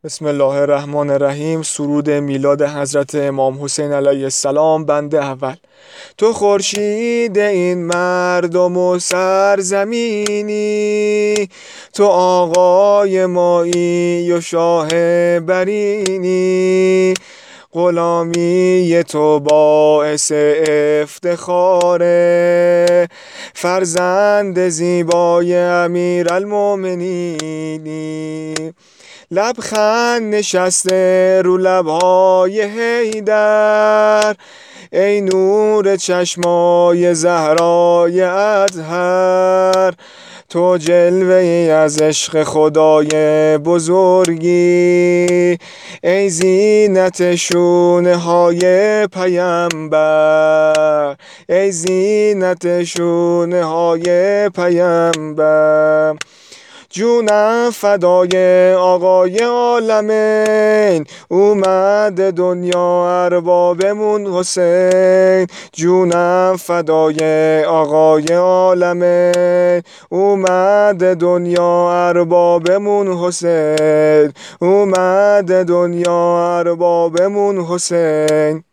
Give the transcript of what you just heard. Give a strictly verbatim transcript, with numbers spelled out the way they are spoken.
بسم الله الرحمن الرحیم. سرود میلاد حضرت امام حسین علیه السلام. بند اول. تو خورشید این مردم و سرزمینی، تو آقای مایی و شاه برینی، غلامی تو باعث افتخاره، فرزند زیبای امیرالمؤمنینی. لبخند نشسته رو لبهای حیدر، ای نور چشمای زهرای اطهر، تو جلوه ای از عشق خدای بزرگی، ای زینت شونه های پیمبر، ای زینت شونه های پیمبر. جونم فدای آقای عالمین، اومد دنیا اربابمون حسین. جونم فدای آقای عالمین، اومد دنیا اربابمون حسین، اومد دنیا اربابمون حسین.